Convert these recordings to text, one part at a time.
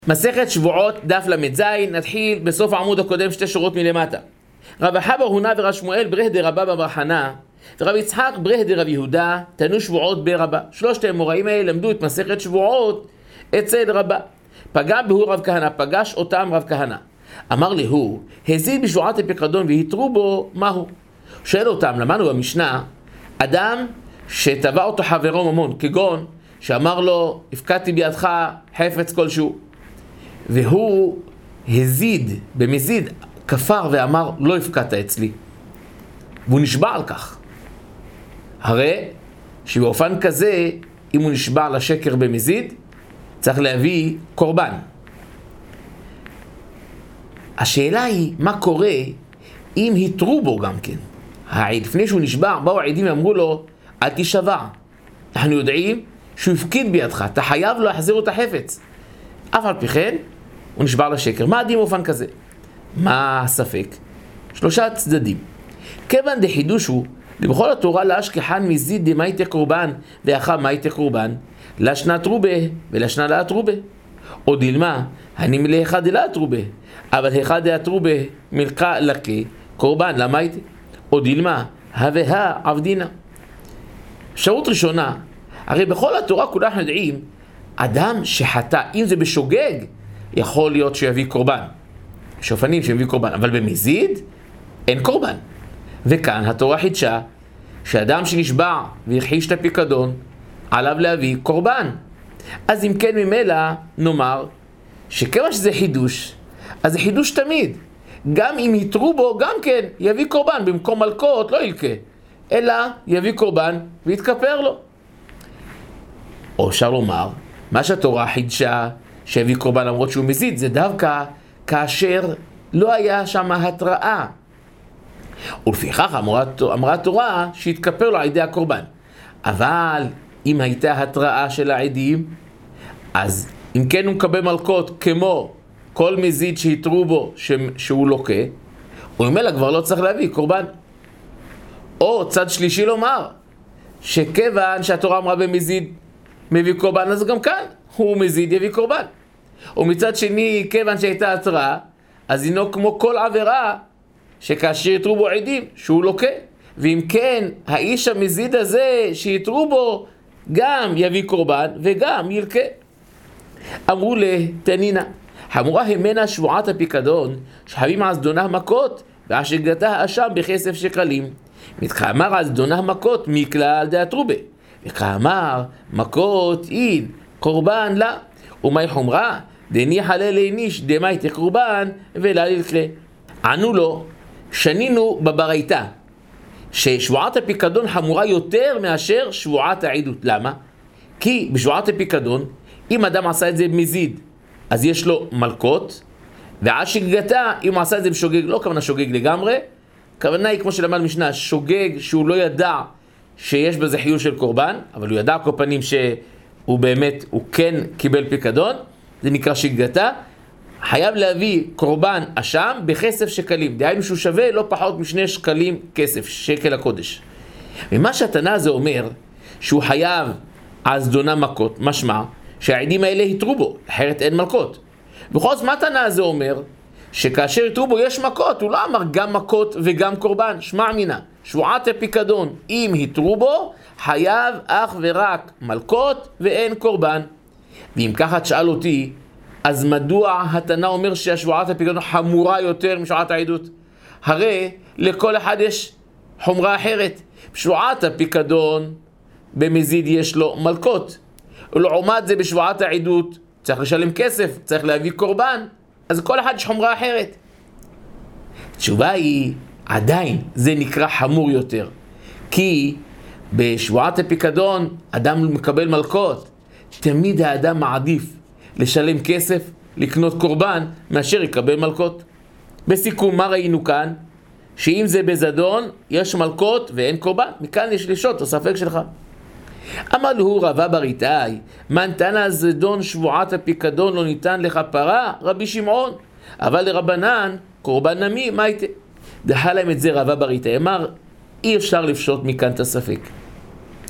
מסכת שבועות דף ל"ז, נתחיל בסוף העמוד הקודם שתי שורות מלמטה. רב אחא הונא ורב שמואל ברך דרבא בר חנא ורב יצחק ברך דרב יהודה תנו שבועות ברבא. שלושת האמוראים האלה למדו את מסכת שבועות אצל רבא. פגע בהו רב כהנא, פגש אותם רב כהנא. אמר להו, הזיד בשבועת הפיקדון והתרו בו מהו? שואל אותם, למדנו במשנה, אדם שתבע אותו חברו ממון, כגון שאמר לו, הפקדתי בידך חפץ כלשהו, והוא הזיד, במזיד, כפר ואמר, לא הפקדת אצלי. והוא נשבע על כך. הרי שבאופן כזה, אם הוא נשבע לשקר במזיד, צריך להביא קורבן. השאלה היא, מה קורה אם התרו בו גם כן? לפני שהוא נשבע, באו העדים ואמרו לו, אל תשבע. אנחנו יודעים שהוא הפקיד בידך, אתה חייב לו להחזיר את החפץ. אף על פי כן, הוא נשבע לשקר. מה הדין באופן כזה? מה הספק? שלושה צדדים. כיוון דחידוש הוא, ובכל התורה להשכחן מזיד דמייתא קורבן, ואחר מייתא קורבן, לשנה תרובה ולשנה לא תרובה. או דילמה, הנמלה אחד דלה תרובה, אבל אחד דלה תרובה מלכה לקה, קורבן למייתא. או דילמה, הווה עבדינה. אפשרות ראשונה, הרי בכל התורה כולם יודעים, אדם שחטא, אם זה בשוגג, יכול להיות שיביא קורבן. שופנים שיביא קורבן, אבל במזיד אין קורבן. וכאן התורה חידשה שאדם שנשבע והכחיש את הפיקדון, עליו להביא קורבן. אז אם כן ממילא נאמר שכיוון שזה חידוש, אז זה חידוש תמיד. גם אם יתרו בו, גם כן יביא קורבן, במקום מלכות לא ילקה, אלא יביא קורבן ויתכפר לו. או אפשר לומר, מה שהתורה חידשה שהביא קורבן למרות שהוא מזיד, זה דווקא כאשר לא היה שם התראה. ולפיכך אמרה התורה שהתכפר לו על ידי הקורבן. אבל אם הייתה התראה של העדים, אז אם כן הוא מקבל מלכות כמו כל מזיד שהתרו בו שהוא לוקה, הוא ממילא כבר לא צריך להביא קורבן. או צד שלישי לומר, שכיוון שהתורה אמרה במזיד מביא קורבן, אז גם כאן הוא מזיד יביא קורבן. ומצד שני, כיוון שהייתה התראה, אז אינו כמו כל עבירה שכאשר יתרו בו עדים שהוא לוקה. ואם כן, האיש המזיד הזה שיתרו בו גם יביא קורבן וגם ילקה. אמרו לתנינה, חמורה המנה שבועת הפיקדון שחבים על זדונה מכות והשגתה האשם בכסף שקלים. מתחמר על זדונה מכות מכלל דאתרובה, וכאמר מכות אין קורבן לה. ומאי חומרה דניחא לעניש דמייתא קורבן ולא ילקה. ענו לו, שנינו בברייתא ששבועת הפיקדון חמורה יותר מאשר שבועת העדות. למה? כי בשבועת הפיקדון, אם אדם עשה את זה במזיד, אז יש לו מלכות, ועד שגגתה, אם הוא עשה את זה בשוגג, לא כוונה שוגג לגמרי, כוונה היא כמו שלמד משנה, שוגג שהוא לא ידע שיש בזה חיוב של קורבן, אבל הוא ידע כל פנים שהוא באמת, הוא כן קיבל פיקדון, זה נקרא שגגתה, חייב להביא קורבן אשם בכסף שקלים, דהיינו שהוא שווה לא פחות מ2 שקלים כסף, שקל הקודש. ומה שהתנא הזה אומר, שהוא חייב על זדונה מכות, משמע שהעדים האלה יתרו בו, אחרת אין מלכות. בכל זאת, מה התנא הזה אומר? שכאשר יתרו בו יש מכות, הוא לא אמר גם מכות וגם קורבן, שמע מינה, שבועת הפיקדון, אם יתרו בו, חייב אך ורק מלכות ואין קורבן. ואם ככה תשאל אותי, אז מדוע התנא אומר שהשבועת הפיקדון חמורה יותר משבועת העדות? הרי לכל אחד יש חומרה אחרת. בשבועת הפיקדון במזיד יש לו מלכות, ולעומת זה בשבועת העדות צריך לשלם כסף, צריך להביא קורבן, אז כל אחד יש חומרה אחרת. התשובה היא, עדיין זה נקרא חמור יותר, כי בשבועת הפיקדון אדם מקבל מלכות, תמיד האדם מעדיף לשלם כסף, לקנות קורבן, מאשר יקבל מלכות. בסיכום, מה ראינו כאן? שאם זה בזדון, יש מלכות ואין קורבן. מכאן יש לשוט, הספק שלך. אמר לו רבא בר איתאי, מן תנא זדון שבועת הפיקדון לא ניתן לכפרה? רבי שמעון. אבל לרבנן, קורבן נמי, מה הייתה? דחה להם את זה רבא בר איתאי. אמר, אי אפשר לפשוט מכאן את הספק.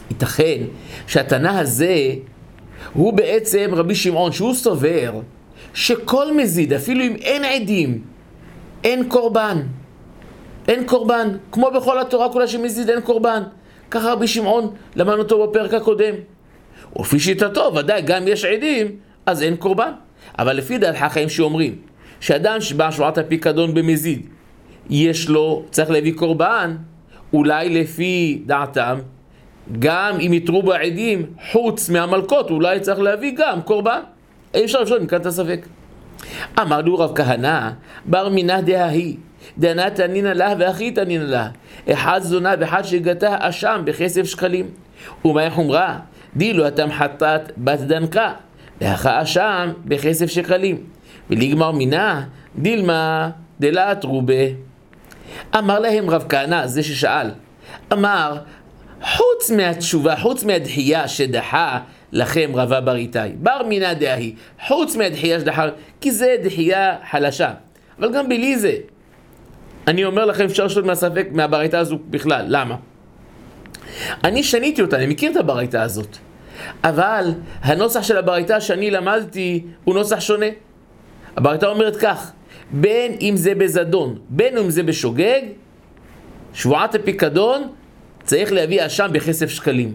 ייתכן שהתנא הזה הוא בעצם רבי שמעון, שהוא סובר שכל מזיד, אפילו אם אין עדים, אין קורבן. אין קורבן, כמו בכל התורה כולה שמזיד אין קורבן. ככה רבי שמעון למדנו אותו בפרק הקודם. ולפי שיטתו, ודאי, גם יש עדים, אז אין קורבן. אבל לפי דעת חכמים שאומרים, שאדם שבא שבועת הפיקדון במזיד, יש לו, צריך להביא קורבן, אולי לפי דעתם, גם אם יתרו בו עדים, חוץ מהמלכות, אולי צריך להביא גם קורבן. אי אפשר לשאול, מכאן את הספק. אמר לו רב כהנא, בר מינא דההיא, דנה תנינא לה ואחי תנינא לה, אחד זונה ואחד שגתה אשם בכסף שקלים. ומה חומרה? דילו אתם חטאת בת דנקה, ואחה אשם בכסף שקלים. ולגמר מינא, דילמה דלה תרובה. אמר להם רב כהנא, זה ששאל, אמר, חוץ מהתשובה, חוץ מהדחייה שדחה לכם רבה בר איתי, בר מינא דההיא, חוץ מהדחייה שדחה, כי זה דחייה חלשה. אבל גם בלי זה, אני אומר לכם, אפשר לשאול מהספק מהבר איתי הזו בכלל. למה? אני שניתי אותה, אני מכיר את הבר איתי הזאת. אבל הנוסח של הבר איתי שאני למדתי הוא נוסח שונה. הבר איתי אומרת כך, בין אם זה בזדון, בין אם זה בשוגג, שבועת הפיקדון צריך להביא אשם בכסף שקלים.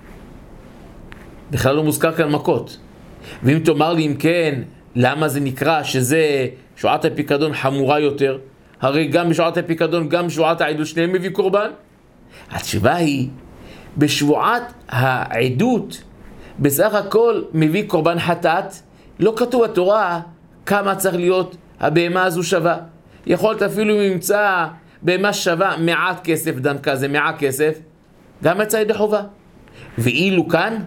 בכלל לא מוזכר כאן מכות. ואם תאמר לי אם כן, למה זה נקרא שזה שבועת הפיקדון חמורה יותר? הרי גם בשבועת הפיקדון, גם בשבועת העדות, שניהם מביא קורבן. התשובה היא, בשבועת העדות, בסך הכל מביא קורבן חטאת, לא כתוב בתורה כמה צריך להיות הבהמה הזו שווה. יכולת אפילו אם ימצא בהמה שווה מעט כסף דנקה, זה מעט כסף, גם יצא ידי חובה. ואילו כאן,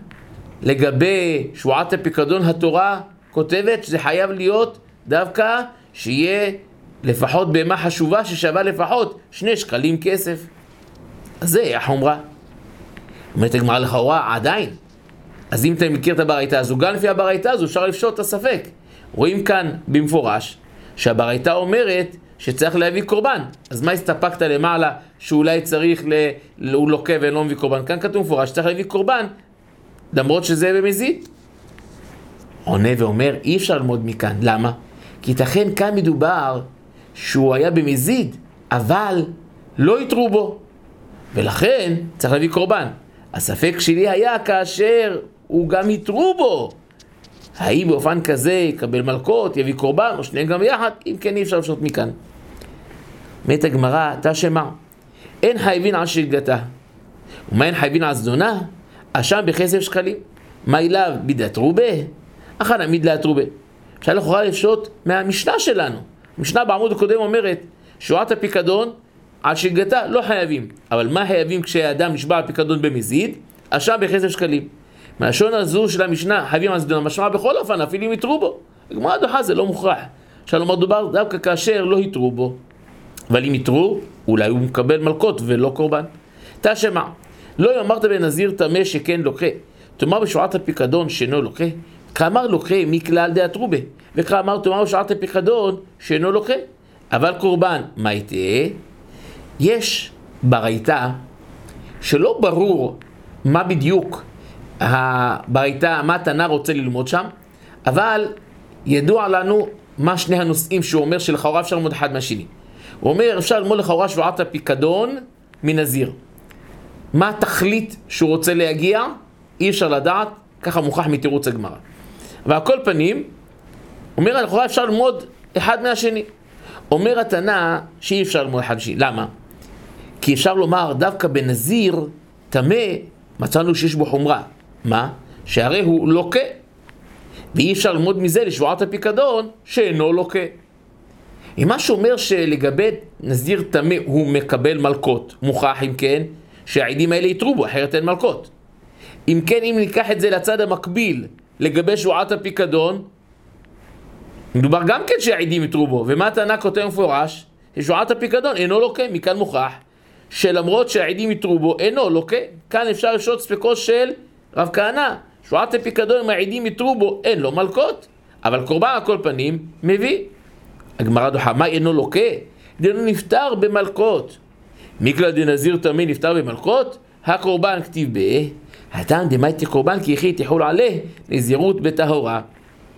לגבי שבועת הפיקדון, התורה כותבת שזה חייב להיות דווקא שיהיה לפחות בהמה חשובה ששווה לפחות 2 שקלים כסף. אז זה החומרה. אומרת הגמרא לכאורה עדיין. אז אם אתה מכיר את הבר איתי הזו, גם לפי הבר איתי הזו אפשר לפשוט את הספק. רואים כאן במפורש שהבר איתי אומרת שצריך להביא קורבן. אז מה הסתפקת למעלה שאולי צריך הוא לוקה ולא מביא קורבן? כאן כתוב מפורש שצריך להביא קורבן למרות שזה במזיד. עונה ואומר אי אפשר ללמוד מכאן. למה? כי ייתכן כאן מדובר שהוא היה במזיד אבל לא יתרו בו ולכן צריך להביא קורבן. הספק שלי היה כאשר הוא גם יתרו בו, האם באופן כזה יקבל מלכות, יביא קורבן או שניהם גם יחד? אם כן אי אפשר לפשוט מכאן. אומרת הגמרא, תשמע, אין חייבין על שגתה, ומה אין חייבין על זדונה? אשם בכסף שקלים. מה אליו בידת רובה? אחת עמיד לה תרובה. אפשר לכאורה לפשוט מהמשנה שלנו. המשנה בעמוד הקודם אומרת שבועת הפיקדון על שגתה לא חייבים, אבל מה חייבים כשאדם נשבע על פיקדון במזיד? אשם בכסף שקלים. מהשון הזו של המשנה חייבים על זדונה, משמע בכל אופן אפילו אם יתרו בו. הגמרא דוחה, זה לא מוכרח. אפשר לומר דובר דווקא כאשר לא יתרו בו, אבל אם יתרו אולי הוא מקבל מלכות ולא קורבן. תשמע, לא אמרת בנזיר טמא שכן לוקה, תאמר בשבועת הפיקדון שאינו לוקה, כאמר לוקה מכלל דעת רובה, וכאמר תאמר בשבועת הפיקדון שאינו לוקה. אבל קורבן, מה יתהיה? יש ברייתא שלא ברור מה בדיוק ברייתא, מה תנא רוצה ללמוד שם, אבל ידוע לנו מה שני הנושאים שהוא אומר שלכאורה אפשר ללמוד אחד מהשני. הוא אומר אפשר ללמוד לכאורה שבועת הפיקדון מנזיר. מה התכלית שהוא רוצה להגיע? אי אפשר לדעת, ככה מוכח מתירוץ הגמרא. ועל כל פנים, אומר לכאורה אפשר ללמוד אחד מהשני. אומר התנא שאי אפשר ללמוד אחד מהשני. למה? כי אפשר לומר דווקא בנזיר טמא מצאנו שיש בו חומרה. מה? שהרי הוא לוקה. ואי אפשר ללמוד מזה לשבועת הפיקדון שאינו לוקה. אם מה שאומר שלגבי נזיר טמא הוא מקבל מלכות, מוכח אם כן שהעדים האלה יתרו בו, אחרת אין מלכות. אם כן, אם ניקח את זה לצד המקביל לגבי שבועת הפיקדון, מדובר גם כן שהעדים יתרו בו. ומה התנא כותב מפורש? שבועת הפיקדון אינו לוקה, מכאן מוכח שלמרות שהעדים יתרו בו אינו לוקה. כאן אפשר לשאול ספקו של רב כהנא, שבועת הפיקדון אם העדים יתרו בו אין לו מלכות, אבל קורבן על כל פנים מביא. הגמרא דוחה, מה אינו לוקה? דנו נפטר במלכות. מכלל דנזיר טמא נפטר במלכות, הקורבן כתיב הטעם דמייתי קורבן כי יחי תחול עליה נזירות בטהורה.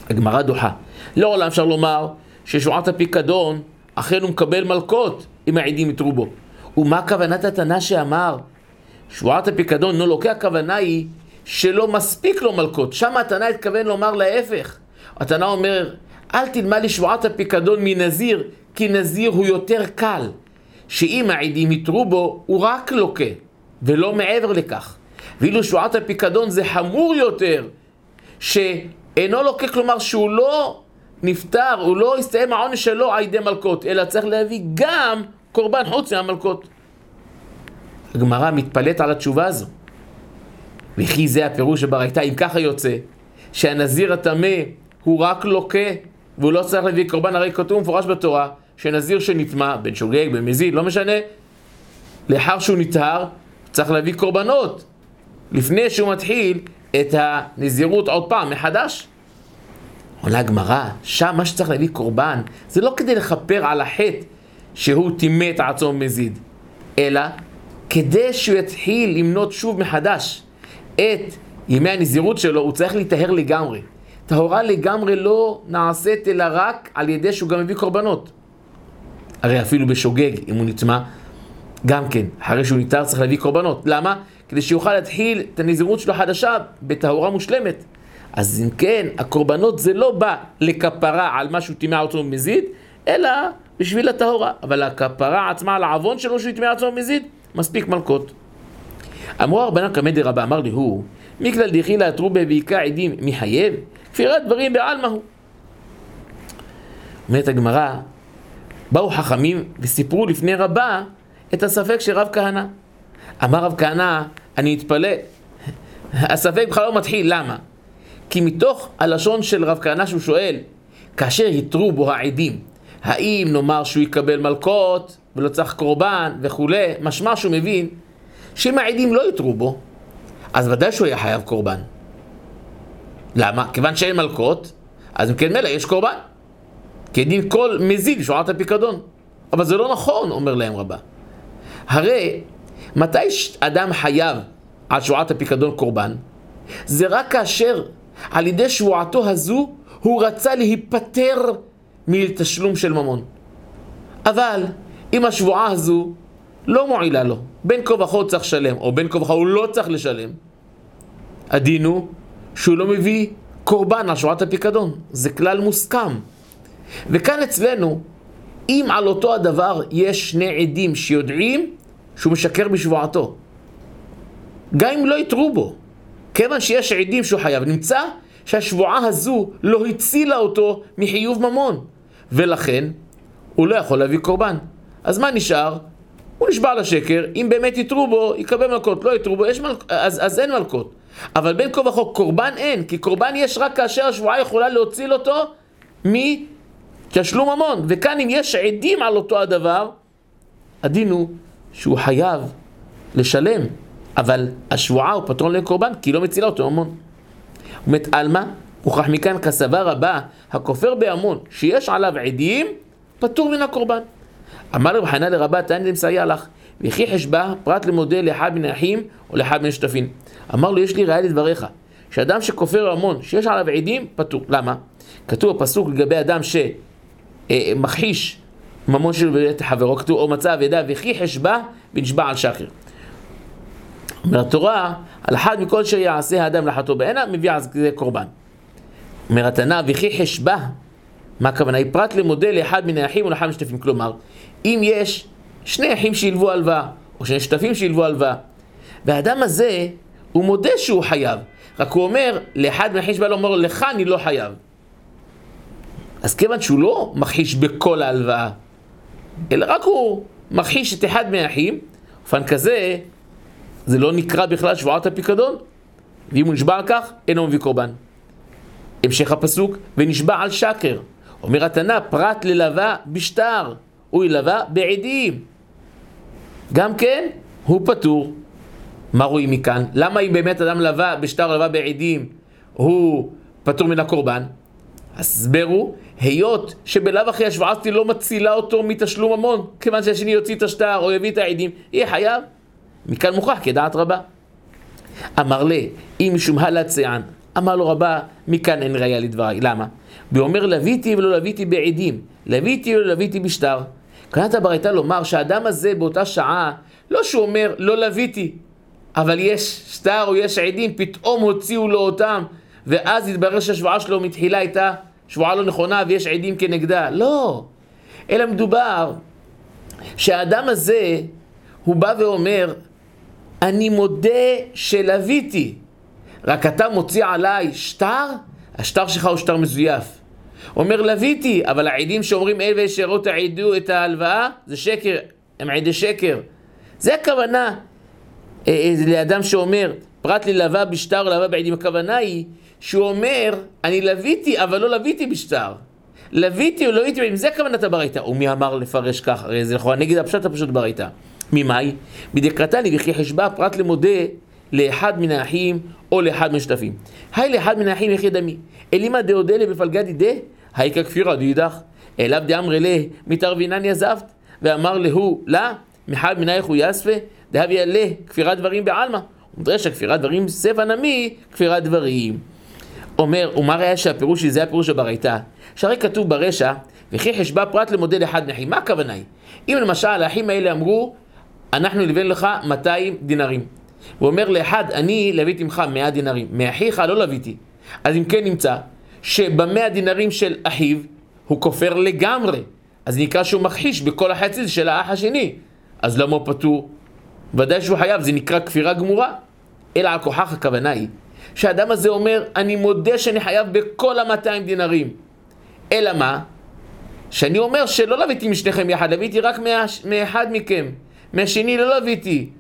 הגמרא דוחה. לעולם אפשר לומר ששבועת הפיקדון אכן הוא מקבל מלקות אם העדים יתרו בו. ומה כוונת התנא שאמר? שבועת הפיקדון לא לוקח, הכוונה היא שלא מספיק לו מלקות. שם התנא התכוון לומר להפך. התנא אומר, אל תלמד לשבועת הפיקדון מנזיר, כי נזיר הוא יותר קל. שאם העדים יתרו בו, הוא רק לוקה, ולא מעבר לכך. ואילו שבועת הפיקדון זה חמור יותר, שאינו לוקה, כלומר שהוא לא נפטר, הוא לא הסתיים העונש שלו על ידי מלקות, אלא צריך להביא גם קורבן חוץ מהמלקות. הגמרא מתפלאת על התשובה הזו. וכי זה הפירוש שבראיתא, אם ככה יוצא, שהנזיר הטמא הוא רק לוקה, והוא לא צריך להביא קורבן, הרי כתוב מפורש בתורה, שנזיר שנטמא, בן שוגג, בן מזיד, לא משנה, לאחר שהוא נטהר, צריך להביא קורבנות, לפני שהוא מתחיל את הנזירות עוד פעם, מחדש. עולה הגמרא, שם מה שצריך להביא קורבן, זה לא כדי לכפר על החטא שהוא טימא את עצמו מזיד, אלא כדי שהוא יתחיל למנות שוב מחדש את ימי הנזירות שלו, הוא צריך להיטהר לגמרי. טהרה לגמרי לא נעשית אלא רק על ידי שהוא גם מביא קורבנות. הרי אפילו בשוגג, אם הוא נטמא, גם כן, אחרי שהוא נטהר צריך להביא קורבנות. למה? כדי שיוכל להתחיל את הנזירות שלו חדשה בטהרה מושלמת. אז אם כן, הקורבנות זה לא בא לכפרה על משהו טימא עצמו מזיד, אלא בשביל הטהרה. אבל הכפרה עצמה על העוון שלו שהוא טימא עצמו מזיד, מספיק מלקות. אמרו רבנן קמא דרבא, אמר לי הוא, מכלל דחילה תרובה והיכה עדים מחייב, כפירת דברים בעלמא הוא. אומרת הגמרא, באו חכמים וסיפרו לפני רבא את הספק של רב כהנא. אמר רב כהנא, אני אתפלא, הספק בכלל לא מתחיל, למה? כי מתוך הלשון של רב כהנא שהוא שואל, כאשר יתרו בו העדים, האם נאמר שהוא יקבל מלקות ולא צריך קורבן וכו', משמע שהוא מבין שאם העדים לא יתרו בו, אז ודאי שהוא יהיה חייב קורבן. למה? כיוון שאין מלקות, אז אם כן מלא יש קורבן. כדין כל מזיד שבועת הפיקדון. אבל זה לא נכון, אומר להם רבא. הרי מתי אדם חייב על שבועת הפיקדון קורבן? זה רק כאשר על ידי שבועתו הזו הוא רצה להיפטר מתשלום של ממון. אבל אם השבועה הזו לא מועילה לו, בין כה וכה צריך לשלם, או בין כה וכה הוא לא צריך לשלם, הדין הוא שהוא לא מביא קורבן על שבועת הפיקדון. זה כלל מוסכם. וכאן אצלנו, אם על אותו הדבר יש שני עדים שיודעים שהוא משקר בשבועתו, גם אם לא יתרו בו, כיוון שיש עדים שהוא חייב, נמצא שהשבועה הזו לא הצילה אותו מחיוב ממון, ולכן הוא לא יכול להביא קורבן. אז מה נשאר? הוא נשבע לשקר, אם באמת יתרו בו, יקבל מלקות, לא יתרו בו, אז אין מלקות. אבל בין כה וכה קורבן אין, כי קורבן יש רק כאשר השבועה יכולה להציל אותו מתשלום ממון. וכאן אם יש עדים על אותו הדבר, הדין הוא שהוא חייב לשלם, אבל השבועה הוא פתרון לקורבן, כי היא לא מצילה אותו ממון. ומת אלמה, הוכח מכאן כסבר רבה, הכופר בהמון שיש עליו עדים, פטור מן הקורבן. אמר רב חנינא לרבא, תענית מסייע לך, וכי חשבה פרט למודה לאחד מן האחים או לאחד מן השותפים. אמר לו, יש לי ראיה לדבריך, שאדם שכופר המון שיש עליו עדים, פטור. למה? כתוב הפסוק לגבי אדם שמכחיש ממון שלו ואת חברו, כתוב או מצא אבדה וכי חשבה ונשבע על שחר. אומר התורה, על אחד מכל אשר יעשה האדם לחטוא בעינה, מביא על זה קורבן. אומר התנא, וכי חשבה, מה הכוונה? היא פרט למודה לאחד מן האחים או לאחד מן השותפים. כלומר, אם יש שני אחים שילבו הלוואה, או שני שותפים שילבו הלוואה, והאדם הזה, הוא מודה שהוא חייב, רק הוא אומר, לאחד מן האחים שבא לו, אומר, לך אני לא חייב. אז כיוון שהוא לא מכחיש בכל ההלוואה, אלא רק הוא מכחיש את אחד מהאחים, אופן כזה, זה לא נקרא בכלל שבועת הפיקדון, ואם הוא נשבע על כך, אינו מביא קורבן. המשך הפסוק, ונשבע על שקר. אומר התנא, פרט ללווה בשטר, הוא ילווה בעדים. גם כן, הוא פטור. מה רואים מכאן? למה אם באמת אדם לווה בשטר או לווה בעדים, הוא פטור מן הקורבן? הסברו, היות שבלאו הכי השבועה לא מצילה אותו מתשלום ממון, כיוון שהשני יוציא את השטר או יביא את העדים, יהיה חייב. מכאן מוכח כדעת רבה. אמר לי, אם משום הלת ציין, אמר לו רבה, מכאן אין ראיה לדבריי. למה? ואומר לוויתי ולא לוויתי בעדים, לוויתי ולא לוויתי בשטר. כוונת הברייתא לומר שהאדם הזה באותה שעה, לא שהוא אומר לא לוויתי, אבל יש שטר או יש עדים, פתאום הוציאו לו אותם, ואז התברר שהשבועה שלו מתחילה הייתה שבועה לא נכונה ויש עדים כנגדה. לא. אלא מדובר שהאדם הזה, הוא בא ואומר, אני מודה שלוויתי, רק אתה מוציא עליי שטר, השטר שלך הוא שטר מזויף. אומר לוויתי, אבל העדים שאומרים אלה שהראו תעידו את ההלוואה, זה שקר, הם עדי שקר. זה הכוונה לאדם שאומר, פרט ללווה בשטר או לווה בעדים, הכוונה היא שהוא אומר, אני לוויתי, אבל לא לוויתי בשטר. לוויתי או לא לוויתי בעדים, זה כוונת הברייתא. ומי אמר לפרש כך? הרי זה לכאורה נגד הפשט הפשוט ברייתא. ממאי? בדקרתני וכי חשבה פרט למודה לאחד מן האחים או לאחד משותפים. היי לאחד מן האחים יחי דמי. אלימה דאודה לבפלגדי דה, היי ככפירה דאידך. אליו דאמרי לה, מתערבינן יזבת. ואמר להו, לה, מחד מן האח הוא יספה, דהביה לה, כפירת דברים בעלמא. ומדרש הכפירת דברים ספא נמי, כפירת דברים. אומר, ומה ראה שהפירוש זה הפירוש הברייתא? שהרי כתוב ברשע, וכי חשבה פרט למודה לאחד נחים. מה הכוונה היא? אם למשל האחים האלה אמרו, אנחנו נלווה לך 200 דינרים. הוא אומר לאחד, אני לוויתי ממך 100 דינרים, מאחיך לא לוויתי. אז אם כן נמצא שב100 דינרים של אחיו הוא כופר לגמרי, אז נקרא שהוא מכחיש בכל החצי של האח השני. אז למה הוא פטור? ודאי שהוא חייב, זה נקרא כפירה גמורה. אלא על כוחך הכוונה היא שהאדם הזה אומר, אני מודה שאני חייב בכל 200 דינרים. אלא מה? שאני אומר שלא לוויתי משניכם יחד, לוויתי רק מאחד מכם, מהשני לא לוויתי.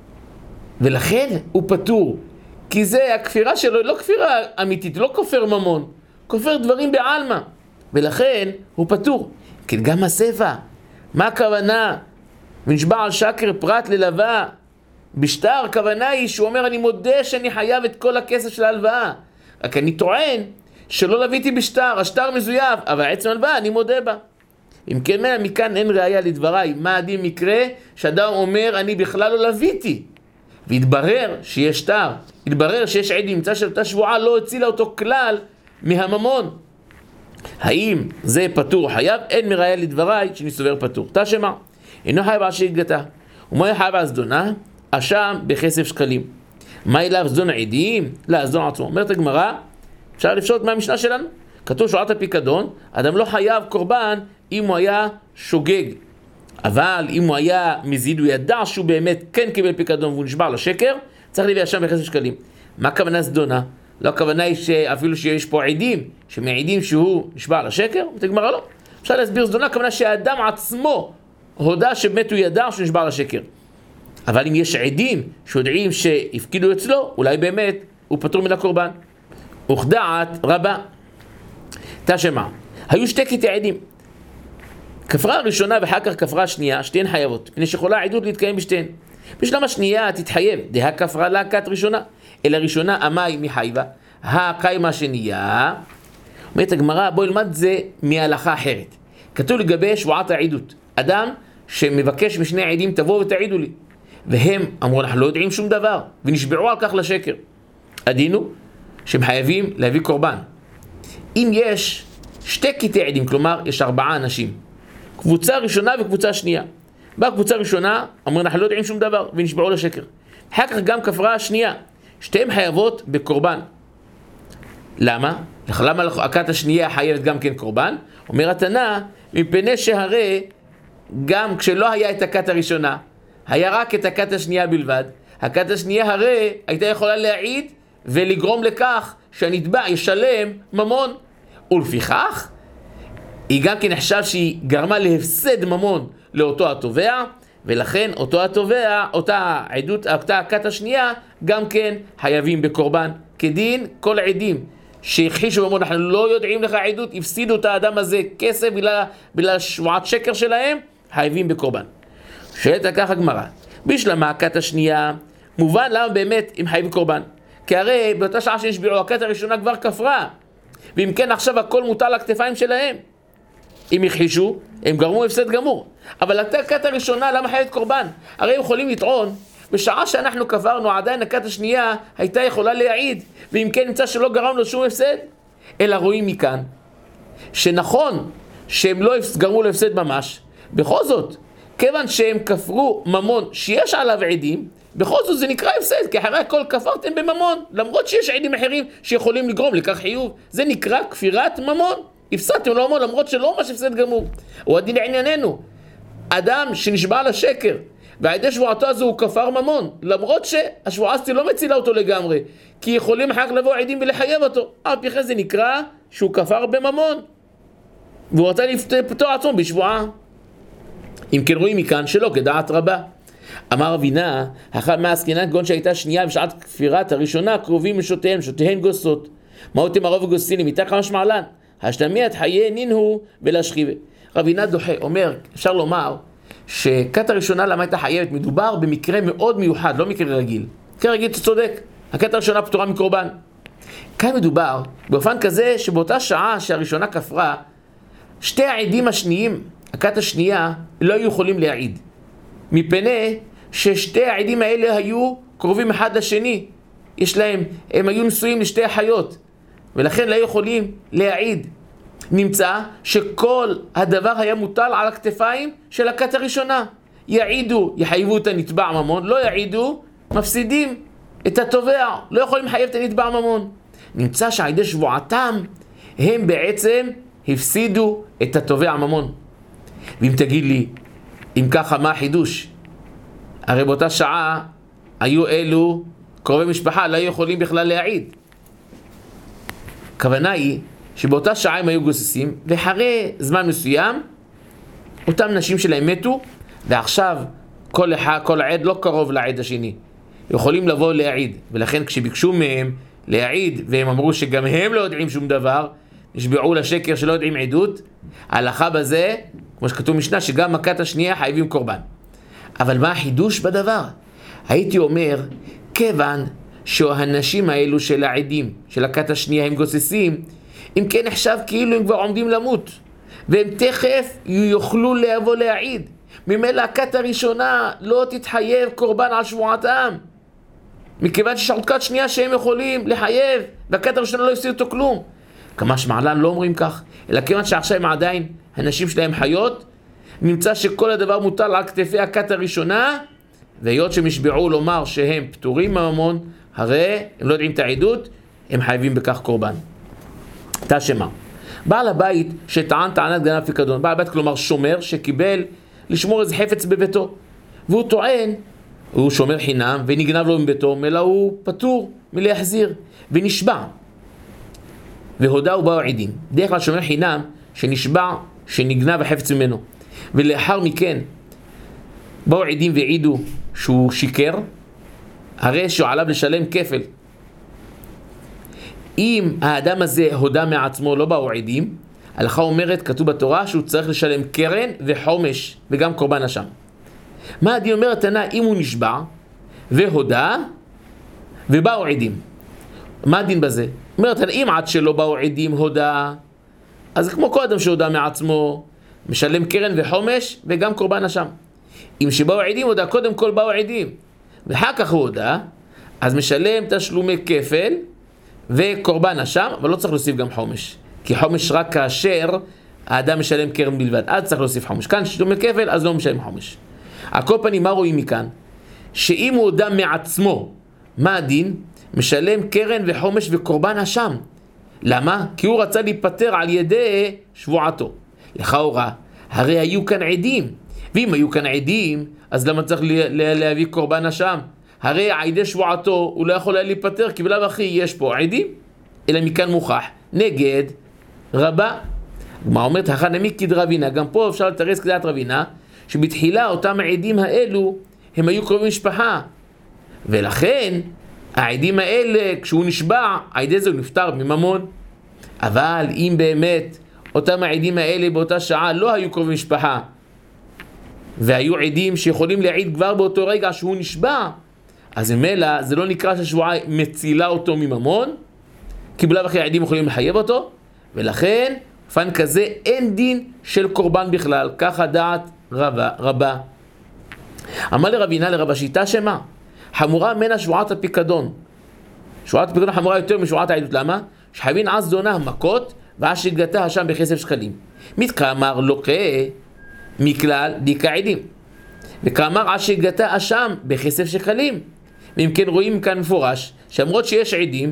ולכן הוא פטור, כי זה הכפירה שלו, לא כפירה אמיתית, לא כופר ממון, כופר דברים בעלמא, ולכן הוא פטור. כן, גם הספא, מה הכוונה? נשבע על שקר פרט ללווה בשטר, הכוונה היא שהוא אומר, אני מודה שאני חייב את כל הכסף של ההלוואה, רק אני טוען שלא לוויתי בשטר, השטר מזויף, אבל עצם ההלוואה אני מודה בה. אם כן, מכאן אין ראיה לדבריי. מה הדין מקרה שאדם אומר, אני בכלל לא לוויתי, והתברר שיש שטר, התברר שיש עד נמצא של אותה שבועה, לא הצילה אותו כלל מהממון. האם זה פטור חייב? אין מראיה לדבריי שאני סובר פטור. תשמע, אינו חייב על שהתגתה. ומה חייב על זדונה? אשם בכסף שקלים. מה אליו זדון עדים? לא, זדון עצמו. אומרת הגמרא, אפשר לפשוט מהמשנה שלנו. כתוב שורת הפיקדון, אדם לא חייב קורבן אם הוא היה שוגג. אבל אם הוא היה מזיד, הוא ידע שהוא באמת כן קיבל פיקדון והוא נשבע לשקר, צריך להביא אשם בכסף שקלים. מה הכוונה זדונה? לא הכוונה היא שאפילו שיש פה עדים, שמעידים שהוא נשבע לשקר, תגמר לא. אפשר להסביר זדונה, הכוונה שהאדם עצמו הודע שבאמת הוא ידע שהוא נשבע לשקר. אבל אם יש עדים שיודעים שהפקידו אצלו, אולי באמת הוא פטור מן הקורבן. וכדעת רבה, תשמע, היו שתי קטעי עדים. כפרה הראשונה ואחר כך כפרה השנייה, שתיהן חייבות, פני שיכולה העדות להתקיים בשתיהן. בשלב השנייה תתחייב, דה כפרה להקת ראשונה, אלא ראשונה אמי מחייבה, הקיימה השנייה. אומרת הגמרא, בוא ילמד זה מהלכה אחרת. כתוב לגבי שבועת העדות, אדם שמבקש משני עדים תבואו ותעידו לי, והם אמרו אנחנו לא יודעים שום דבר, ונשבעו על כך לשקר. הדינו שהם חייבים להביא קורבן. אם יש שתי קטעי עדים, כלומר יש 4 אנשים, קבוצה ראשונה וקבוצה שנייה. בקבוצה ראשונה אמרו אנחנו לא יודעים שום דבר ונשבעו לשקר. אחר כך גם כפרה השנייה, שתיהן חייבות בקורבן. למה? למה הכת השנייה חייבת גם כן קורבן? אומר התנא, מפני שהרי גם כשלא היה את הכת הראשונה, היה רק את הכת השנייה בלבד, הכת השנייה הרי הייתה יכולה להעיד ולגרום לכך שהנתבע ישלם ממון. ולפיכך, היא גם כן נחשב שהיא גרמה להפסד ממון לאותו התובע, ולכן אותו התובע, אותה עדות, אותה הכת השנייה, גם כן חייבים בקורבן. כדין כל העדים שהכחישו ואמרו, אנחנו לא יודעים לך עדות, הפסידו את האדם הזה כסף בגלל שבועת שקר שלהם, חייבים בקורבן. שואלת ככה גמרא, בשלמה הכת השנייה, מובן למה באמת הם חייבים קורבן. כי הרי באותה שעה שנשבעו, הכת הראשונה כבר כפרה, ואם כן עכשיו הכל מוטל על הכתפיים שלהם. אם הכחישו, הם גרמו הפסד גמור. אבל הכת הראשונה, למה חייבת קורבן? הרי הם יכולים לטעון, בשעה שאנחנו כפרנו עדיין הכת השנייה הייתה יכולה להעיד, ואם כן נמצא שלא גרם לו שום הפסד. אלא רואים מכאן שנכון שהם לא גרמו להפסד ממש, בכל זאת כיוון שהם כפרו ממון שיש עליו עדים, בכל זאת זה נקרא הפסד, כי אחרי הכל כפרתם בממון, למרות שיש עדים אחרים שיכולים לגרום לכך חיוב. זה נקרא כפירת ממון, הפסדתם לו ממון למרות שלא ממש הפסד גמור. הוא הדין לענייננו, אדם שנשבע על השקר ועל ידי שבועתו הזו הוא כפר ממון, למרות שהשבועה הזאת לא מצילה אותו לגמרי, כי יכולים אחר כך לבוא עדים ולחייב אותו, על פי כן זה נקרא שהוא כפר בממון והוא רוצה לפתור עצמו בשבועה. אם כן רואים מכאן שלא כדעת רבה. אמר רבינה, אחת מהעסקינן כגון שהייתה שנייה בשעת כפירת הראשונה, קרובים לשותיהן, שותיהן גוסות. מהותם הרוב וגוסים, מתך משמע לן, השתמע את חיי נינו ולהשכיבה. רבינה דוחה, אומר, אפשר לומר, שכת הראשונה למה הייתה חייבת, מדובר במקרה מאוד מיוחד, לא מקרה רגיל. מקרה רגיל אתה צודק, הכת הראשונה פטורה מקורבן. כאן מדובר באופן כזה שבאותה שעה שהראשונה כפרה, שתי העדים השניים, הכת השנייה, לא היו יכולים להעיד. מפני ששתי העדים האלה היו קרובים אחד לשני. יש להם, הם היו נשואים לשתי החיות, ולכן לא יכולים להעיד. נמצא שכל הדבר היה מוטל על הכתפיים של הכת הראשונה. יעידו, יחייבו את הנתבע ממון, לא יעידו, מפסידים את התובע, לא יכולים לחייב את הנתבע ממון. נמצא שעל ידי שבועתם הם בעצם הפסידו את התובע ממון. ואם תגיד לי, אם ככה מה החידוש? הרי באותה שעה היו אלו קרובי משפחה, לא יכולים בכלל להעיד. הכוונה היא שבאותה שעה הם היו גוססים, ואחרי זמן מסוים אותם נשים שלהם מתו, ועכשיו כל העד לא קרוב לעד השני, יכולים לבוא להעיד. ולכן כשביקשו מהם להעיד והם אמרו שגם הם לא יודעים שום דבר, נשבעו לשקר שלא יודעים עדות, ההלכה בזה כמו שכתוב משנה שגם מכת השנייה חייבים קורבן. אבל מה החידוש בדבר? הייתי אומר, כיוון שהאנשים האלו של העדים של הכת השנייה הם גוססים, אם כן נחשב כאילו הם כבר עומדים למות, והם תכף יוכלו לבוא להעיד. ממילא הכת הראשונה לא תתחייב קורבן על שבועתם, מכיוון שיש עוד כת שנייה שהם יכולים לחייב, והכת הראשונה לא יפסיד אותו כלום. כמה שמעלן לא אומרים כך, אלא כיוון שעכשיו הם עדיין הנשים שלהם חיות, נמצא שכל הדבר מוטל על כתפי הכת הראשונה, והיות שהם השביעו לומר שהם פטורים מהממון, הרי הם לא יודעים את העדות, הם חייבים בכך קורבן. תשמע, בעל הבית שטען טענת גנב פיקדון, בעל הבית כלומר שומר שקיבל לשמור איזה חפץ בביתו, והוא טוען, הוא שומר חינם ונגנב לו מביתו, אלא הוא פטור מלהחזיר, ונשבע והודע ובאו עדים. דרך כלל שומר חינם שנשבע שנגנב החפץ ממנו, ולאחר מכן באו עדים והעידו שהוא שיקר, הרי שהוא עליו לשלם כפל. אם האדם הזה הודע מעצמו, לא באו עדים, ההלכה אומרת, כתוב בתורה, שהוא צריך לשלם קרן וחומש וגם קורבן אשם. מה הדין אומר התנא? אם הוא נשבע והודע ובאו עדים, מה הדין בזה? אומרת, אם עד שלא באו עדים הודע, אז כמו כל אדם שהודע מעצמו, משלם קרן וחומש וגם קורבן אשם. אם שבאו עדים הודע, קודם כל באו עדים ואחר כך הוא הודע, אז משלם תשלומי כפל וקורבן אשם, אבל לא צריך להוסיף גם חומש, כי חומש רק כאשר האדם משלם קרן בלבד, אז צריך להוסיף חומש. כאן תשלומי כפל, אז לא משלם חומש. על כל פנים, מה רואים מכאן? שאם הוא הודע מעצמו, מה הדין? משלם קרן וחומש וקורבן אשם. למה? כי הוא רצה להיפטר על ידי שבועתו. לכאורה, הרי היו כאן עדים, ואם היו כאן עדים, אז למה צריך להביא קורבן אשם? הרי על ידי שבועתו הוא לא יכול להיפטר, כי בלב אחי יש פה עדים, אלא מכאן מוכח נגד רבה. מה אומרת, החנמי כדרבינה, גם פה אפשר לתרס כדעת רבינה, שבתחילה אותם העדים האלו הם היו קרובי משפחה, ולכן העדים האלה כשהוא נשבע, העדי זה הוא נפטר מממון. אבל אם באמת אותם העדים האלה באותה שעה לא היו קרובי משפחה, והיו עדים שיכולים להעיד כבר באותו רגע שהוא נשבע, אז ממילא זה לא נקרא שהשבועה מצילה אותו מממון, כי בלב אחרי העדים יכולים לחייב אותו, ולכן פן כזה אין דין של קורבן בכלל. ככה דעת רבה. אמר לרבינה לרבה שיטה שמה, חמורה ממנה שבועת הפיקדון. שבועת הפיקדון חמורה יותר משבועת העדות. למה? שחייבים עז זונה מכות ועד שהגתה השם בכסף שקלים. מתקאמר לוקה מכלל דיקה עדים. וכאמר עד שהגתה השם בכסף שקלים. ואם כן רואים כאן מפורש, שאמרות שיש עדים,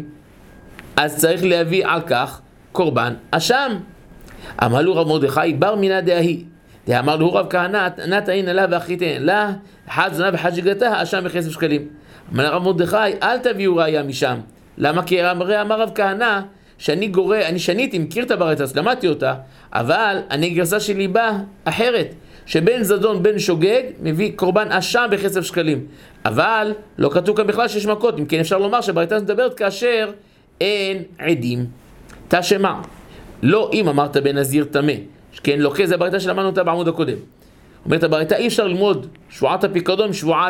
אז צריך להביא על כך קורבן אשם. אמר לו רב מרדכי בר מינא דאהי. אמר לו רב כהנא נתן לה ואחריתן לה, אחד זונה ואחד שהגתה אשם בכסף שקלים. אמר רב מרדכי אל תביאו ראיה משם. למה? כי אמר רב כהנא שאני שניתי, מכיר את הברייתא, למדתי אותה, אבל אני גרסה שלי באה אחרת, שבן זדון בן שוגג מביא קורבן אשם בכסף שקלים, אבל לא כתוב כאן בכלל שיש מכות. אם כן אפשר לומר שהברייתא מדברת כאשר אין עדים. תשמע, לא אם אמרת בן נזיר טמא, כן, לוקה זה הברייתא שלמדנו אותה בעמוד הקודם. אומרת הברייתא אי אפשר ללמוד שבועת הפיקדון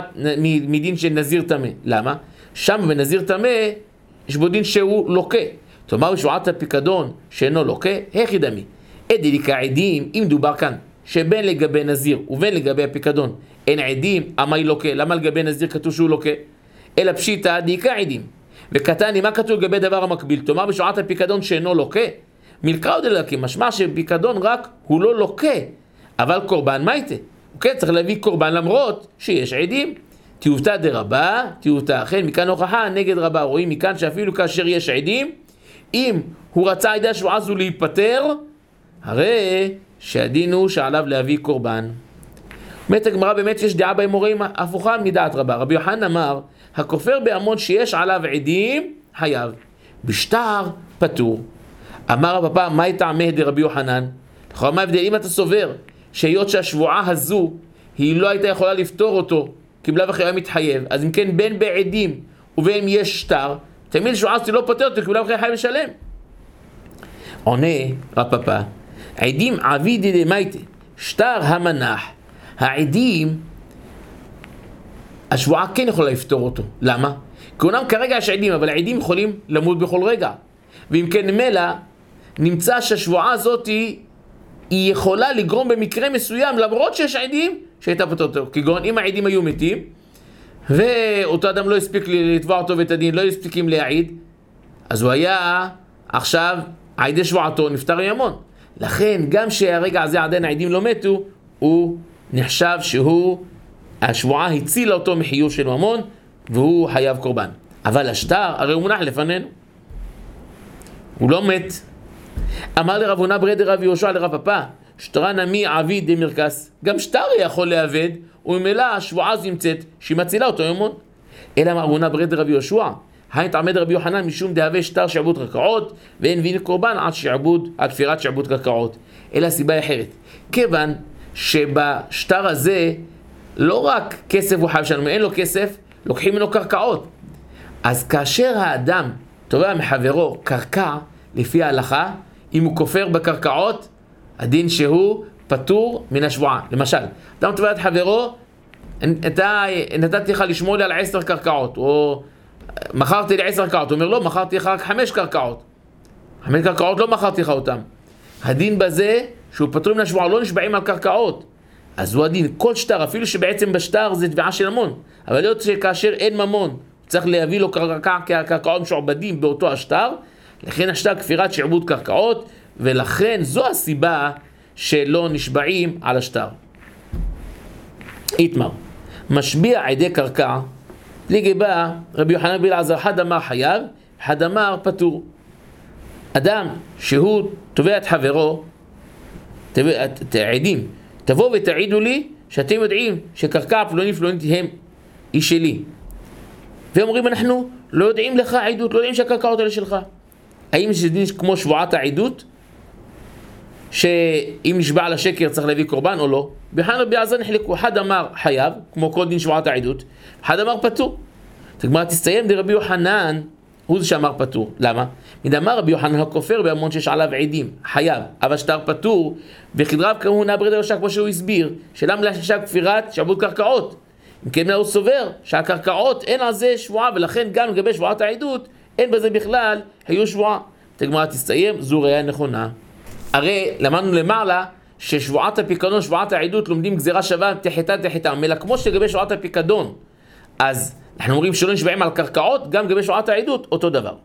מדין של נזיר טמא. למה? שם בנזיר טמא יש בו דין שהוא לוקה. תאמר שבועת הפיקדון שאינו לוקה, הכי דמי. דיליקה עדים, אם דובר כאן שבין לגבי נזיר ובין לגבי הפיקדון אין עדים, אמי לוקה. למה לגבי נזיר כתוב שהוא לוקה? אלא פשיטא דיליקה עדים. וקטני, מה כתוב לגבי דבר המקביל? תאמר בשבועת הפיקדון שאינו לוקה, מלקרא עוד אלוקים, משמע שפיקדון רק הוא לא לוקה, אבל קורבן מייטה. אוקיי, צריך להביא קורבן למרות שיש עדים. תיובתא דרבה, תיובתא. אכן, מכאן הוכחה נגד רבה. רואים מכאן שאפילו כאשר יש עדים, אם הוא רצה על ידי השבועה הזו להיפטר, הרי שהדין הוא שעליו להביא קורבן. אומרת הגמרא, באמת יש דעה באמוראים הפוכה מדעת רבה. רבי יוחנן אמר, הכופר בהמון שיש עליו עדים, חייב. בשטר פטור. אמר רב פאפא, מה טעמי דרבי יוחנן? לכאורה מה ההבדל? אם אתה סובר שהיות שהשבועה הזו היא לא הייתה יכולה לפתור אותו, קיבלה וכי היה מתחייב, אז אם כן בין בעדים ובין יש שטר, תמיד שבועה הזו לא פותר אותו, קיבלה וכי חייב לשלם. עונה רב פאפא, עדים עבידי דמייטה, שטר המנח. העדים, השבועה כן יכולה לפתור אותו. למה? כי אומנם כרגע יש עדים, אבל העדים יכולים למות בכל רגע. ואם כן מלא, נמצא שהשבועה הזאת היא יכולה לגרום במקרה מסוים, למרות שיש עדים, שהייתה פתור אותו. כגון, אם העדים היו מתים, ואותו אדם לא הספיק לתבוע אותו ואת הדין, לא הספיקים להעיד, אז הוא היה עכשיו, עדי שבועתו נפטר ממון. לכן, גם שהרגע הזה עדיין העדים לא מתו, הוא נחשב השבועה הצילה אותו מחיוב של ממון, והוא חייב קורבן. אבל השטר, הרי הוא מונח לפנינו. הוא לא מת. אמר לרב הונא ברי דרב יהושע לרב פאפא, שטרה נמי עביד דמרכס. גם שטר יכול לעבד, וממילא השבועה הזו נמצאת שהיא מצילה אותו ממון. אלא אמר הונא ברי דרב יהושע, היי תעמד רבי יוחנן משום דהווה שטר שעבוד קרקעות, ואין מבין קורבן עד תפירת שעבוד קרקעות. אלא סיבה אחרת. כיוון שבשטר הזה לא רק כסף הוא חייב שלנו, אין לו כסף, לוקחים ממנו קרקעות. אז כאשר האדם תובע מחברו קרקע, לפי ההלכה, אם הוא כופר בקרקעות, הדין שהוא פטור מן השבועה. למשל, אדם תובע את חברו, נתתי לך לשמור לי על 10 קרקעות, או מכרתי לי 10 קרקעות, הוא אומר לא, מכרתי לך רק 5 קרקעות. 5 קרקעות לא מכרתי לך אותם. הדין בזה שהוא פטור מן השבועה, לא נשבעים על קרקעות. אז הוא הדין, כל שטר, אפילו שבעצם בשטר זה תביעה של ממון, אבל להיות שכאשר אין ממון, צריך להביא לו קרקע כקרקעות משועבדים באותו השטר, לכן השטר כפירת שעבוד קרקעות, ולכן זו הסיבה שלא נשבעים על השטר. איתמר, משביע עדי קרקע, לגבי רבי יוחנן בן אלעזר, אחד אמר חייב, אחד אמר פטור. אדם שהוא תובע את חברו, עדים, תבואו ותעידו לי שאתם יודעים שקרקע פלונית היא שלי. והם אומרים, אנחנו לא יודעים לך עדות, לא יודעים שהקרקעות האלה שלך. האם זה דין כמו שבועת העדות, שאם נשבע על השקר צריך להביא קורבן או לא? ביוחנן רבי אלעזר נחלקו, אחד אמר חייב, כמו כל דין שבועת העדות, אחד אמר פטור. הגמרא תסתיים דרבי יוחנן, הוא זה שאמר פטור. למה? מדאמר רבי יוחנן הכופר בהמון שיש עליו עדים, חייב, אבל שטר פטור, וכדרב כהונא ברי דרש"א כמו שהוא הסביר, שלמה להששב כפירת שעבוד קרקעות. אם כן הוא סובר שהקרקעות אין על זה שבועה, ולכן גם לגבי שבועת העדות אין בזה בכלל היו שבועה. הגמרא תסתיים, זו ראיה נכונה. הרי למדנו למעלה ששבועת הפיקדון, שבועת העדות לומדים גזירה שווה תחיתה, אלא כמו שלגבי שבועת הפיקדון, אז אנחנו אומרים שלא נשבעים על קרקעות, גם לגבי שבועת העדות, אותו דבר.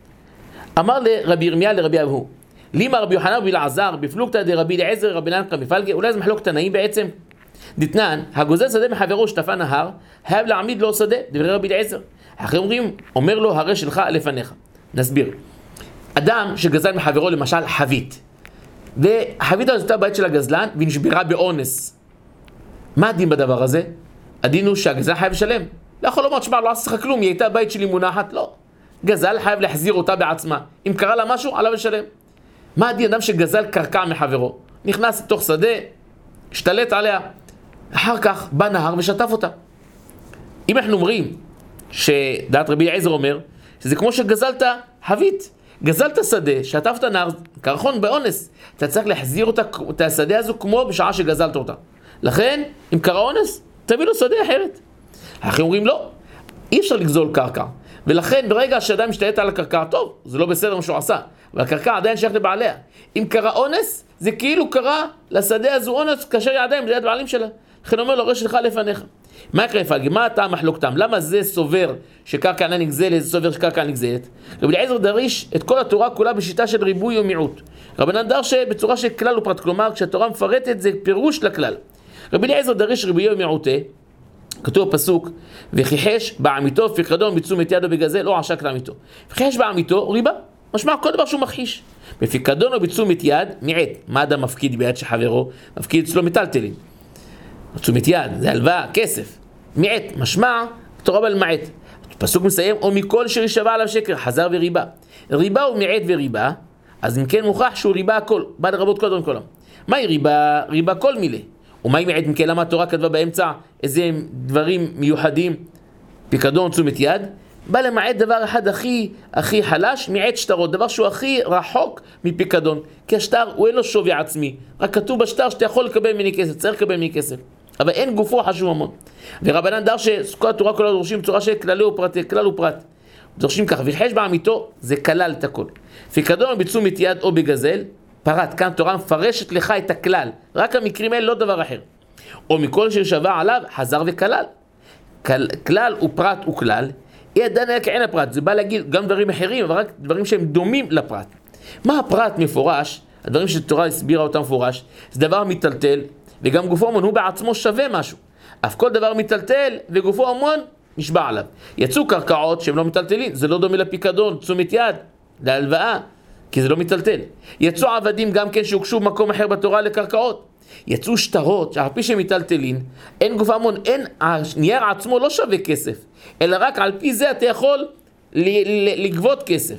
אמר לרבי ירמיה לרבי אבהו, לימה רבי יוחנן רבי אלעזר, בפלוגתא דרבי אליעזר רבי ננקא מפלגי, אולי זה מחלוק תנאים בעצם. דתנן, הגוזל שדה מחברו שטפה נהר, חייב להעמיד לו שדה, דברי רבי אליעזר. אחרי אומרים, אומר לו, הרי שלך לפניך. נסביר. אדם שגזל מחברו למשל חבית, והחבית הזאת הייתה בית של הגזלן, והיא נשברה באונס. מה הדין בדבר הזה? הדין הוא שהגזלן חייב לשלם. לא יכול לומר, שמע, לא עשה כלום, היא הייתה בית שלי מונחת, לא. גזל חייב להחזיר אותה בעצמה. אם קרה לה משהו, עליו לשלם. מה הדין אדם שגזל קרקע מחברו? נכנס לתוך שדה, השתלט עליה, אחר כך בא נהר ושטף אותה. אם אנחנו אומרים שדעת רבי אליעזר אומר, שזה כמו שגזלת חבית, גזלת שדה, שטפת נהר, קרחון באונס, אתה צריך להחזיר אותה, את השדה הזו כמו בשעה שגזלת אותה. לכן, אם קרה אונס, תביא לו שדה אחרת. אחרי אומרים לא, אי אפשר לגזול קרקע. ולכן ברגע שאדם משתלט על הקרקע, טוב, זה לא בסדר מה שהוא עשה, אבל הקרקע עדיין שייך לבעליה. אם קרה אונס, זה כאילו קרה לשדה הזו אונס, כאשר היא עדיין ליד בעלים שלה. לכן אומר לו, הרי שלך לפניך. מה יקרה לפלגי? מה אתה מחלוקתם? למה זה סובר שקרקע אינה נגזלת, זה סובר שקרקע נגזלת? רבי אליעזר דריש את כל התורה כולה בשיטה של ריבוי ומיעוט. רבנן דרש בצורה של כלל ופרט, כלומר כשהתורה מפרטת זה פירוש לכלל. רבי אליעזר דריש ריבוי ומיעוטה, כתוב בפסוק, וחיחש בעמיתו פיקדון בתשומת ידו בגזל או עשק לעמיתו. וחיחש בעמיתו ריבה, משמע כל דבר שהוא מכחיש. בפיקדון או בתשומת יד מיעט. מה אדם מפקיד ביד שחברו? מפקיד אצלו מטלטלים. תשומת יד, זה הלוואה, כסף. מיעט, משמע, תורה בלמעט. פסוק מסיים, או מכל שרישבה עליו שקר, חזר וריבה. ריבה הוא מיעט וריבה, אז אם כן מוכח שהוא ריבה הכל, בא לרבות כל דברים כולם. מהי ריבה? ריבה כל מילה. ומהי מיעט? אם כן למה התורה כתבה באמצע איזה דברים מיוחדים, פיקדון, תשומת יד? בא למעט דבר אחד הכי חלש, מיעט שטרות, דבר שהוא הכי רחוק מפיקדון. כי השטר הוא אין לו שווי עצמי, רק כתוב בשטר שאתה יכול לקבל ממני כסף, צריך לקבל ממני כסף. אבל אין גופו חשוב המון. ורבנן דרש שכל התורה כולה דורשים צורה של כלל ופרט. דורשים כך, וחיחש בעמיתו זה כלל את הכל. פיקדון בתשומת יד או בגזל, פרט, כאן תורה מפרשת לך את הכלל, רק המקרים האלה לא דבר אחר. או מכל ששווה עליו, חזר וכלל. כלל ופרט וכלל, היא עדיין היה כעין הפרט, זה בא להגיד גם דברים אחרים, אבל רק דברים שהם דומים לפרט. מה הפרט מפורש? הדברים שתורה הסבירה אותם מפורש, זה דבר מטלטל, וגם גופו המון הוא בעצמו שווה משהו. אף כל דבר מטלטל וגופו המון נשבע עליו. יצאו קרקעות שהם לא מטלטלים, זה לא דומה לפיקדון, תשומת יד, להלוואה, כי זה לא מטלטל. יצאו עבדים גם כן שהוקשו במקום אחר בתורה לקרקעות. יצאו שטרות, שאף פי שהם מטלטלים, אין גוף המון, הנייר עצמו לא שווה כסף, אלא רק על פי זה אתה יכול לגבות כסף.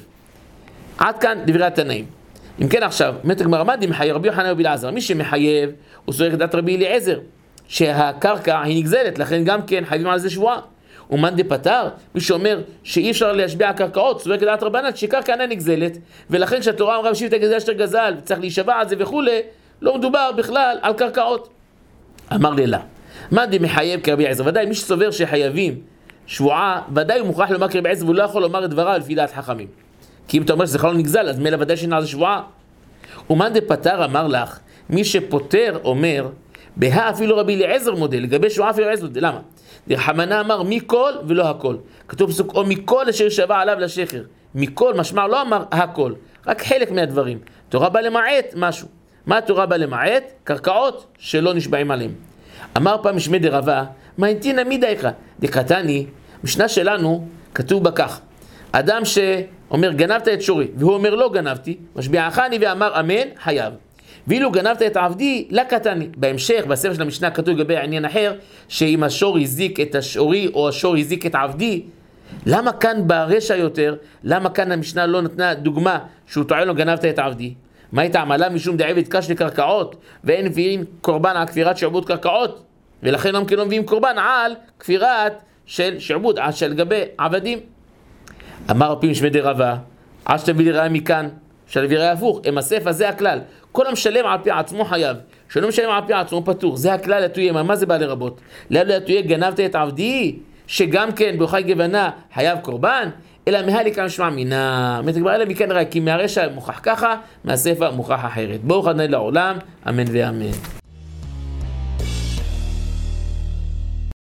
עד כאן דברי התנאים. אם כן עכשיו, מתק מרמדי מחייב רבי יוחנן רבי אלעזר, מי שמחייב הוא סורך דעת רבי אליעזר, שהקרקע היא נגזלת, לכן גם כן חייבים על זה שבועה. ומאן דפטר, מי שאומר שאי אפשר להשביע הקרקעות, סורך דעת רבנן שקרקע אינה נגזלת, ולכן כשהתורה אמרה בשיבת הגזל אשר גזל, וצריך להישבע על זה וכולי, לא מדובר בכלל על קרקעות. אמר לילה, מאן דמחייב כרבי אליעזר, ודאי מי שסובר שחייבים שבועה, ודאי הוא מוכרח לומר כרבי אליעזר, והוא לא יכול לומר את דברה לפי דעת חכמים. כי אם אתה אומר שזה בכלל לא נגזל, אז מילא ודאי שאין על זה שבועה. ומאן דפטר אמר לך, מי שפוטר אומר, בהא אפילו רבי אליעזר מודה, לגבי שבועה אפילו אליעזר מודה. למה? דרחמנא אמר מכל ולא הכל. כתוב פסוק, או מכל אשר שווה עליו לשכר. מכל משמע לא אמר הכל, רק חלק מהדברים. תורה בא למעט משהו. מה התורה בא למעט? קרקעות שלא נשבעים עליהם. אמר פעם משמי דרבה, מה אינתינא מידייך? דקתני, משנה שלנו כתוב בכך, אדם שאומר גנבת את שורי, והוא אומר לא גנבתי, משביעך אני ואמר אמן, חייב. ואילו גנבת את עבדי, לקטני. בהמשך, בספר של המשנה כתוב לגבי העניין אחר, שאם השור הזיק את השורי או השור הזיק את עבדי, למה כאן ברשע יותר, למה כאן המשנה לא נתנה דוגמה שהוא טוען לו גנבת את עבדי? מה הייתה עמלה משום דעבד קש לקרקעות, ואין מביאים קורבן על כפירת שעבוד קרקעות, ולכן גם כן לא מביאים קורבן על כפירת של שעבוד, של גבי עבדים. אמר רבי משמי דרבה, עד שתביא לראה מכאן, שלוי ראה הפוך, אם הספר זה הכלל, כל המשלם על פי עצמו חייב, שלא משלם על פי עצמו פטור, זה הכלל התויה, מה זה בא לרבות? לאלה התויה גנבת את עבדי, שגם כן באוכל גבנה חייב קורבן, אלא מהליק המשמע מינה, מתגבר אלא מכאן רק, כי מהרשע מוכח ככה, מהספר מוכח אחרת. בואו חדנה לעולם, אמן ואמן.